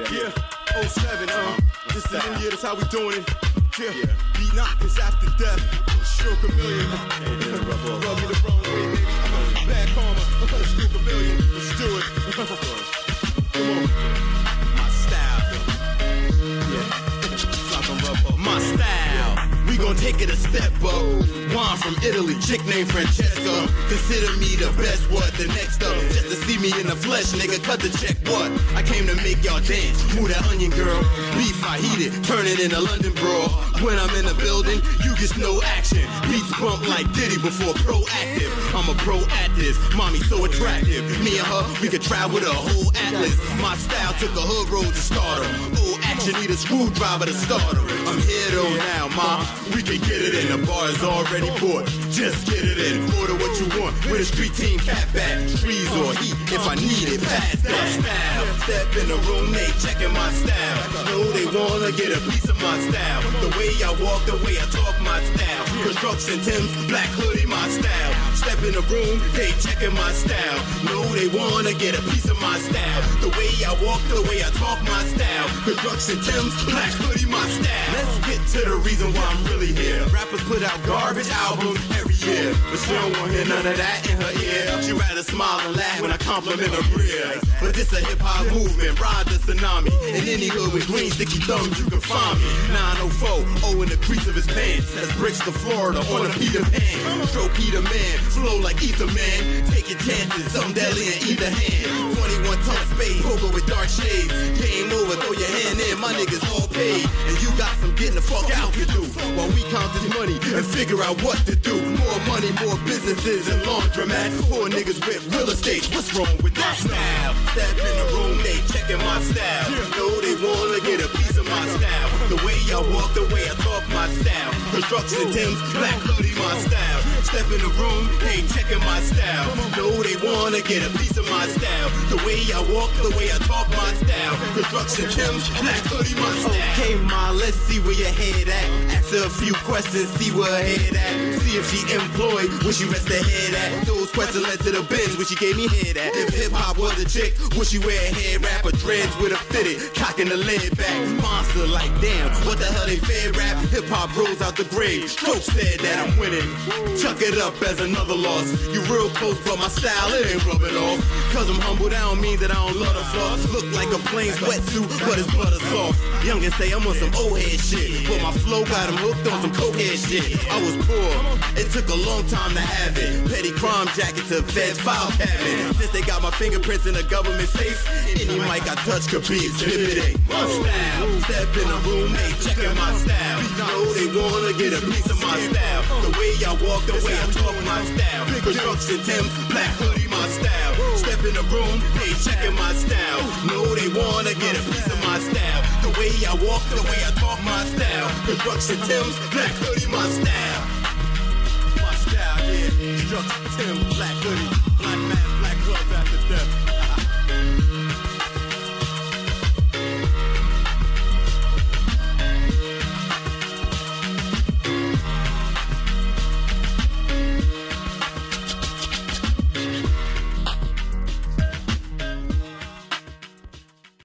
Yeah, 07, this the new year, that's how we doing it. Yeah, beat knockers after death. Stroke a million. Rub me the wrong way, baby. Bad karma. Stroke a million. Let's do it. Come on. My style. Yeah. My style. We gon' take it a step up. Wine from Italy, chick named Francesca. Consider me the best, what? The next up. Just to see me in the flesh, nigga, cut the check, what? I came to make y'all dance. Move that onion, girl. Beef, I heat it. Turn it into London brawl. When I'm in the building, you get no action. Beats bump like Diddy before proactive. I'm a pro at this. Mommy so attractive. Me and her, we could travel the whole atlas. My style took a hood road to stardom. Old action need a screwdriver to start 'em. I'm here though now, ma. We can get it in. The bar is already bought. Just get it in. Order what you want. With a street team cat back. Trees or heat if I need it. Pass that style. Step in the room, they checking my style. Know they wanna get a piece of my style. The way I walk, the way I talk, my style. Construction Tim's, black hoodie, my style. Step in the room, they checking my style. Know they wanna get a piece of my style. The way I walk, the way I talk, my style. Construction Tim's, black hoodie, my style. Let's get to the reason why I'm really here. Rappers put out garbage albums every year, but she don't want to hear none of that in her ear. She rather smile and laugh when I compliment her rear. But this a hip-hop movement, ride the tsunami. In any hood with green sticky thumbs, you can find me. 904, in the crease of his pants. That's bricks to Florida on a Peter Pan. Stroke Peter Man, flow like Ether Man. Take your chances, something deadly in either hand. 21 ton space, poker with dark shades. Game over, throw your hand in, my niggas all paid. And you got some getting the fuck out to do. While we count this money and figure out what to do. More money, more businesses and laundromats. Poor niggas with real estate, what's wrong with that style? Step in the room, they checking my style. Know they wanna get a piece of my style. The way I walk, the way I talk, my style. Construction Tim's, black hoodie, my style. Step in the room, they checking my style. Know they wanna get a piece of my style. The way I walk, the way I talk, my style. Construction Tim's, black hoodie, my style. Okay, ma, let's see where your head at. Ask her a few questions, see where her head at. See if she employed, where she rest her head at. Those questions led to the bins, where she gave me head at. If hip-hop was a chick, would she wear a head wrap or dreads with a fitted, cocking the lid back? Monster like, damn, what the hell they fed rap? Hip-hop rose out the grave, Stroke said that I'm winning. Chuck it up as another loss. You real close, but my style, it ain't rubbing off. Cause I'm humble, that don't mean that I don't love the floss. Look like a plain sweatsuit, but it's butter soft. Youngin' say I'm on some old head shit, but my flow got him hooked on some cokehead shit. I was poor, it took a long time to have it. Petty crime jacket to Fed's file cabinet. Since they got my fingerprints in the government safe, any mic I touch could be exhibited. My style, step in the room, they checking my style. Know they wanna get a piece of my style. The way I walk, the way I talk, my style. Construction Tim's, black hoodie, my style. Step in the room, they checking my style. Know they wanna get a piece of my style. The way I walk, the way I talk, my style. Construction Tim's, black hoodie, my style.